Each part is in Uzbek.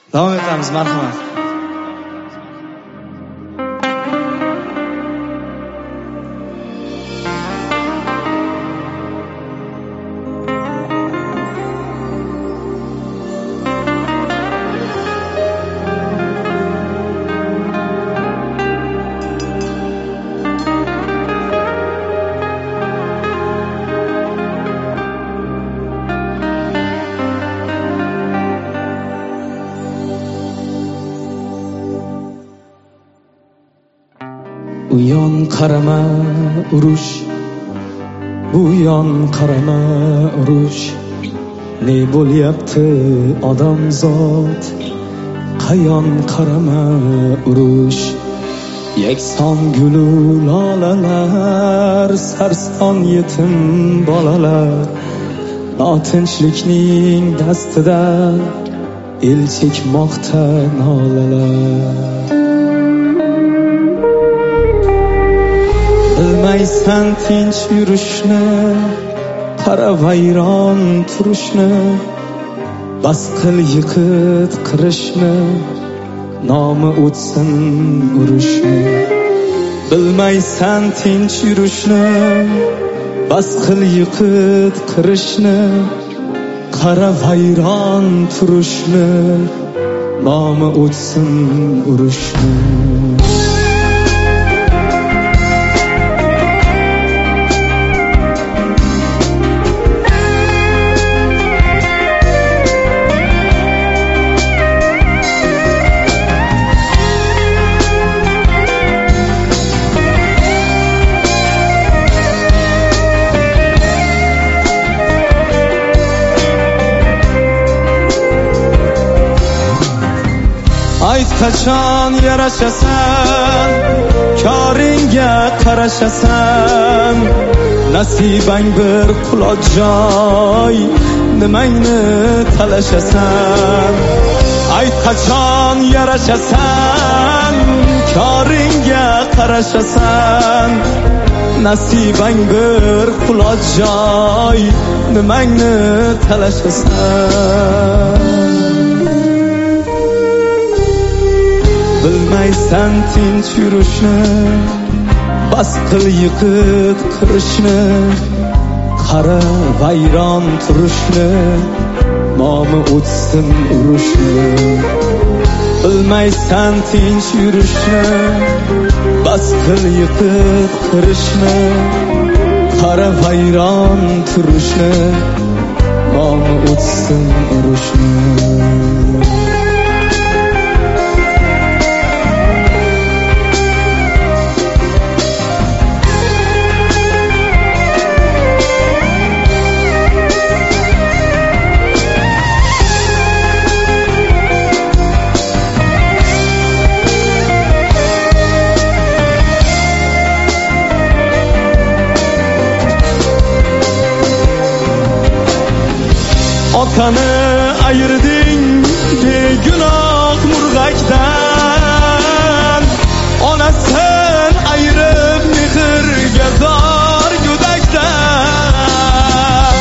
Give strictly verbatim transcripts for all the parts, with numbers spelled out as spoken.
Davom etamiz, marhamat. U yon qarama urush, bu yon qarama urush. Ne bo'lyapti odamzod, qayon qarama urush. Yakson gulu lolalar, sarson yetim bolalar, notinchlikning dastida el chekmoqda nolalar. Bilmaysan tinch yurishni, qara vayron turishni, bas qil yiqit qirishni, nomi o'tsin urushni. Bilmaysan tinch yurishni, bas qil yiqit qirishni, qara vayron turishni, nomi o'tsin urushni. Ayt qachon yarashasan, koringga qarashasan, nasibang bir quloq joy, nimangni talashasan. Ayt qachon yarashasan, koringga qarashasan, nasibang bir quloq joy, nimangni talashasan. Bilmaysan tinch yurishni, bas qil yiqit qirishni, qara vayron turishni, nomi o'tsin urushni. Bilmaysan tinch yurishni, bas qil yiqit qirishni, qara vayron turishni, nomi o'tsin urushni. Otani ayırding begunoh murg'akdan, onasin ayirib mehrga zor go'dakdan.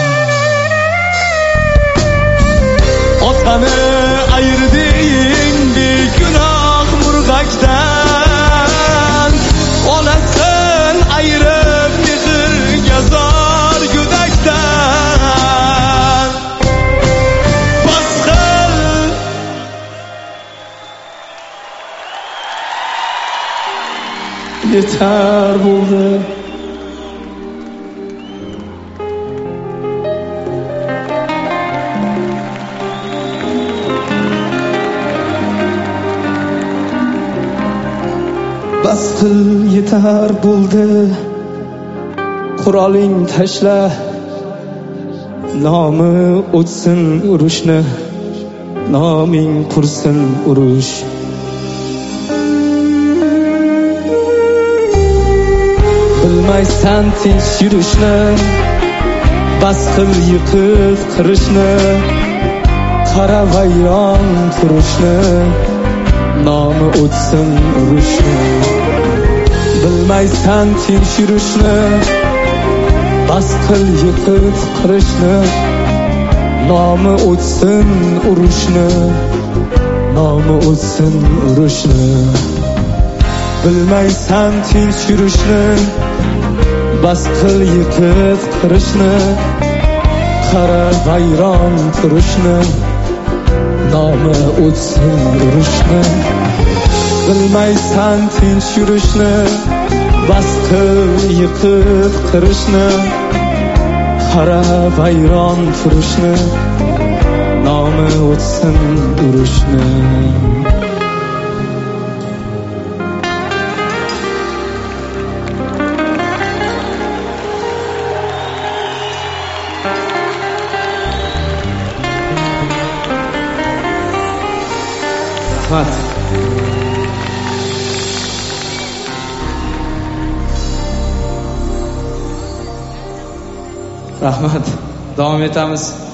Otani ayırding begunoh murg'akdan, onasin ayirib mehrga zor go'dakdan. Yeter bo'ldi. Bas qil, yetar bo'ldi. Quroling tashla, nomi o'tsin urushni, noming qursin urush. Bilmaysan tinch yurishni, bas qil yiqit qirishni, qara vayron turishni, nomi o'tsin urushni. Bilmaysan tinch yurishni, bas qil yiqit qirishni, nomi o'tsin urushni. nomi o'tsin urushni. Bilmaysan tinch yurishni, bas qil yiqit qirishni. Qara vayron turishni, nomi o'tsin urushni. Bilmaysan tinch yurishni, bas qil yiqit qirishni. Qara vayron turishni, nomi o'tsin urushni. Rahmat. Rahmat. Davom etamiz.